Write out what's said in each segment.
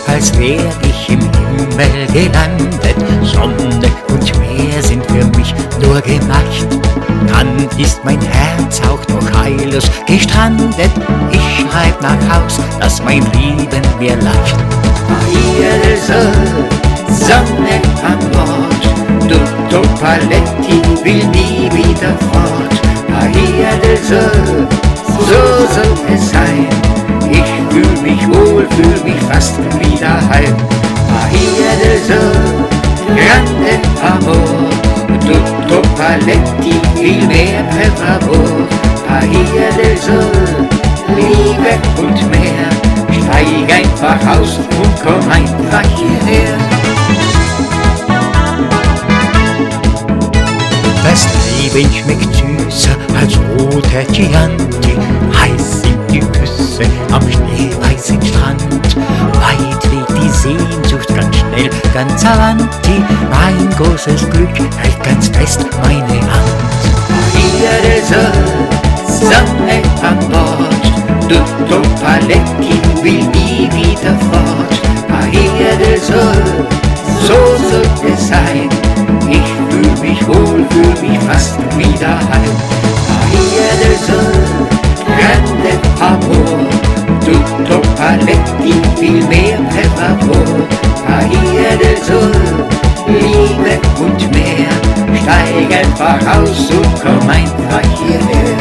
als wär ich im Himmel gelandet. Sonne und Meer sind für mich nur gemacht. Dann ist mein Herz auch noch heillos gestrandet. Ich schreib nach Haus, dass mein Lieben mir lacht. Hier ist Sonne an Bord, Tutto Paletti will nie wieder fort. Hier ist so soll es sein. Ich fühl mich wohl, fühl mich fast wieder heim. Hier ist grande amor, Tutto Paletti, viel mehr per favor. Hier ist Liebe und mehr. Steig einfach aus und komm einfach hierher. Das Leben schmeckt süßer als roter Chianti. Heiß sind die Küsse am schneeweißen Strand. Weit weht die Sehnsucht ganz schnell, ganz avanti. Mein großes Glück hält ganz fest meine Hand. Hier ist Sonne an Bord, Tutto Paletti will nie wieder fort. Hier ist so soll es sein. Ich fühl mich wohl, fühl mich fast wieder heim. Hier ist grande amor, Tutto Paletti, viel mehr per favor. Hier ist Liebe und mehr. Steig einfach aus und komm einfach hierher.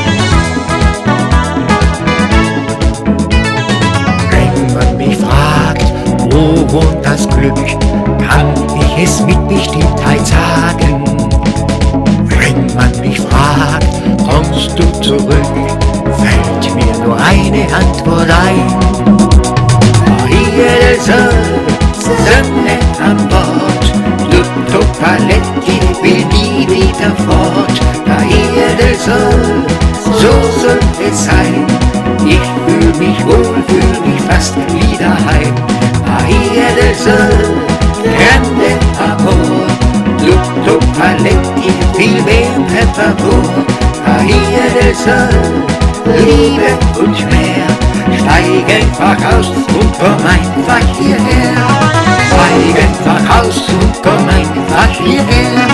Wenn man mich fragt, wo wohnt das Glück, kann ich es mit Bestimmtheit sagen. Wenn man mich fragt, kommst du zurück, fällt mir nur eine Antwort ein. Hier ist Sonne an Bord, Tutto Paletti will nie wieder fort. Hier ist so soll es sein. Ich fühl mich wohl, fühl mich fast wieder heim. Hier ist grande amor, Tutto Paletti, viel mehr per favor. Hier ist Liebe und mehr. Steig einfach aus und komm einfach hierher. Steig einfach aus und komm einfach hierher.